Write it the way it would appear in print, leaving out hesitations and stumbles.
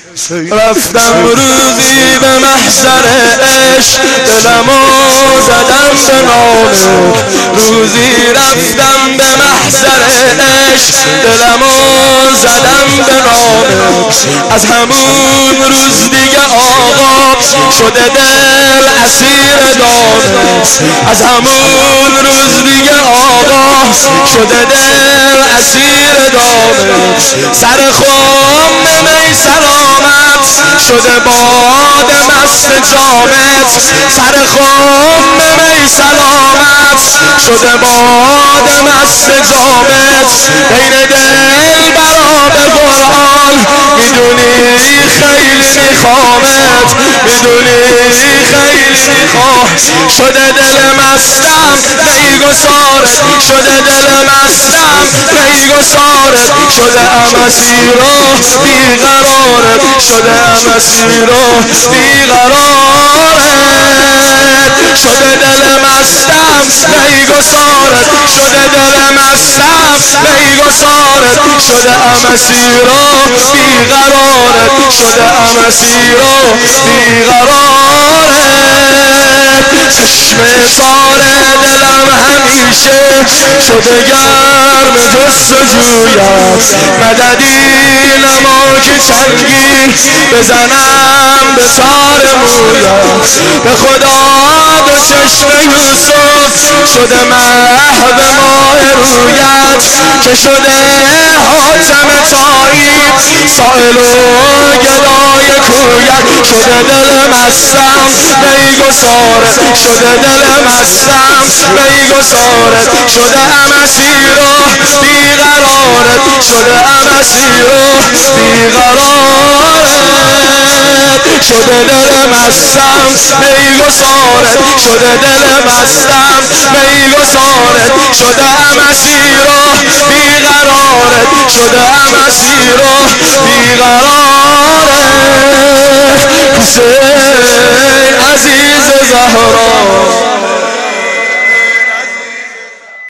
رفتم روزی به محضر عشق دلمو زدم به نام روزی رفتم به محضر عشق دلمو زدم به نام از همون روز دیگه آقا شده دل اسیر دانه از همون روز دیگه آقا شده دل اسیر دانه سر خم می سلامت شده باد مست جامت سر خم می سلامت شده باد مست جامت بین دل برا به قرآن میدونی خیلی میخوامت میدونی خیلی میخوام شده دل مستم میگسارت شده دل مستم میگسارت شده ام اسیر و بیقرارت شده ام اسیر و بیقرارت شده دل مستم میگسارت شده دل مستم میگسارت شده ام اسیر و بیقرارت شده ام اسیر و بیقرارت چشم سار دلم همیشه شده گرم جستجویت مددی نما که چنگی بزنم به سار مویت به خدا دو چشم یوسف شده محو ماه رویت که شده حاتم طایب سائل و گدای کویت شده دل مستم میگسارت شده دل مستم میگسارت شده ام اسیر و بیقرارت شده ام اسیر و بیقرارت شده دل مستم میگسارت شده دل مستم میگسارت شده ام اسیر و بیقرارت شده ام اسیر و بیقرارت حسین عزیز زهرا